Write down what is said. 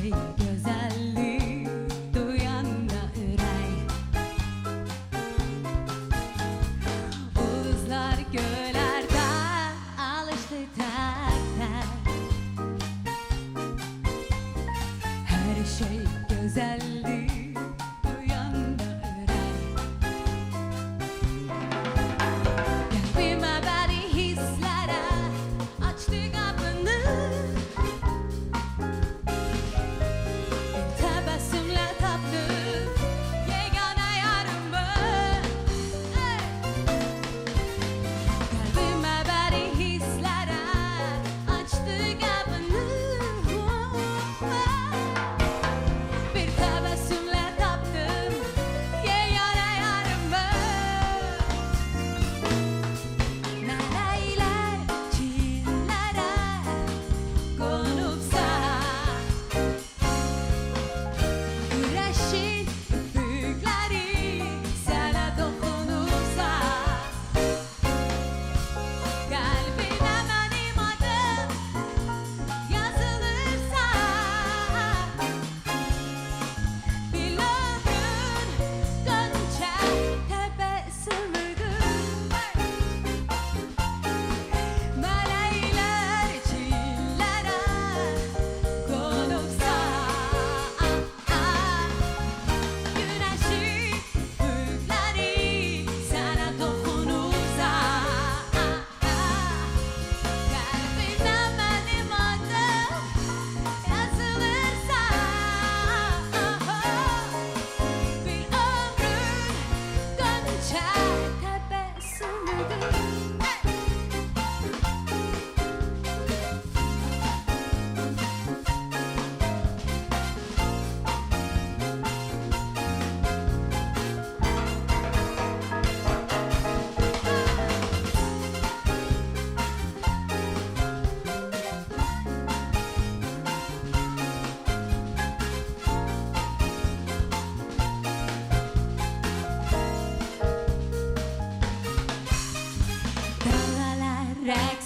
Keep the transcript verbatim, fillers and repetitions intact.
şey güzelliği duyan da ürey. Ulduzlar göllerde alıştı tek tek. Her şey güzelliği duyan da ürey. Kalbime beni hislere açtı kapını. Tebessümle taptım yegane yarımı. Kalbime beni hislere açtı kapını. Bir tebessümle taptım yegane yarımı. Melekler çillere konupsa, güneşin üfükleri sana dokunursa, kalbine benim adım yazılırsa, bir ömrün dönce tebessümüdür. Melekler çillere konupsa, güneşin üfükleri sana dokunursa, kalbine benim adım yazılırsa, bir ömrün dönce tebessümüdür. Dağlar